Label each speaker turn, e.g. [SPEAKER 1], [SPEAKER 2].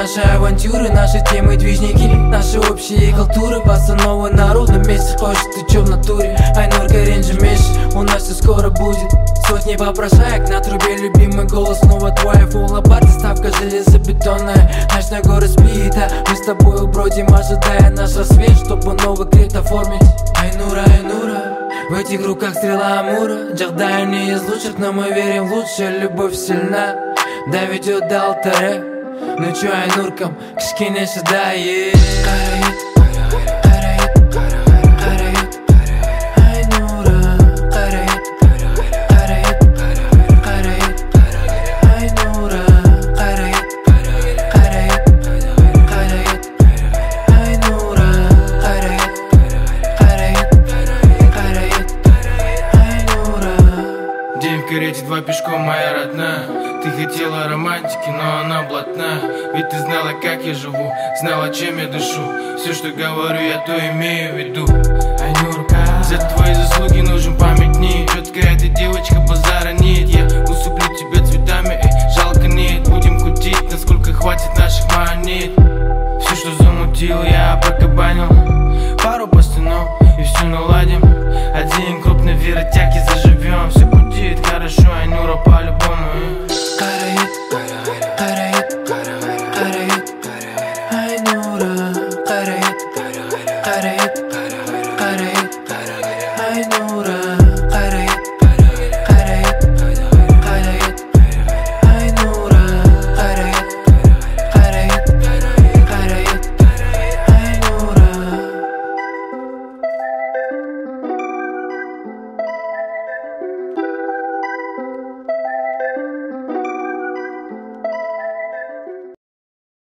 [SPEAKER 1] наши авантюры, наши темы, движники, наши общие культуры. Пацановы, народ на месте, хочешь ты чё в натуре? Айнурка, рейнджи, меш, у нас все скоро будет. Сотни попрошаек на трубе, любимый голос, снова твоя фула парти, ставка железобетонная. Ночной город спит, а мы с тобой бродим, ожидая наш рассвет, чтобы новый крит оформить. Айнура, Айнура, в этих руках стрела Амура. Джахдай не из лучших, но мы верим в лучшее. Любовь сильна, да ведет до алтаря. Ну чё, Айнуркам, кишкине шадает.
[SPEAKER 2] День в карете, два пешком, моя родная. Ты хотела романтики, но она блатная. Ведь ты знала, как я живу, знала, чем я дышу. Все, что говорю, я то имею в виду. Айнурка, за твои заслуги нужен памятник. Четкая ты девочка, базара нет. Я уступлю тебе